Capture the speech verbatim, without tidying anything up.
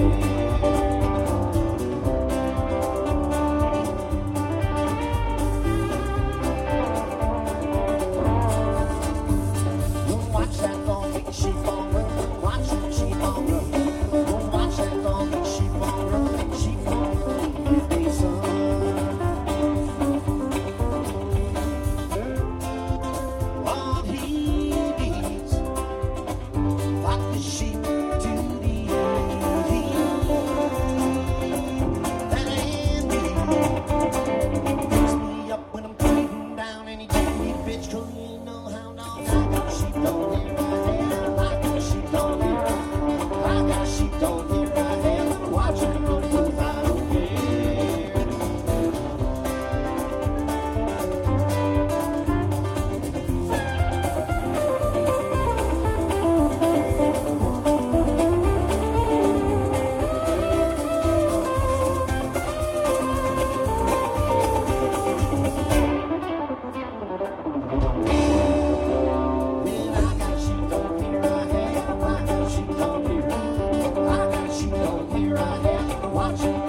Watch that long sheep on run. Watch that sheep on run. Watch that long sheep on run. Sheep on run in the sun. All he needs, like the sheep to the east. That Andy picks me up when I'm creeping down, and he takes me bitch 'cause he know how long I got sheep on here. I got sheep on here. I got sheep on here. I have watch them run 'cause I don't care. Man, I got sheep on here. I have I got sheep on here. I got sheep on here. I have watch them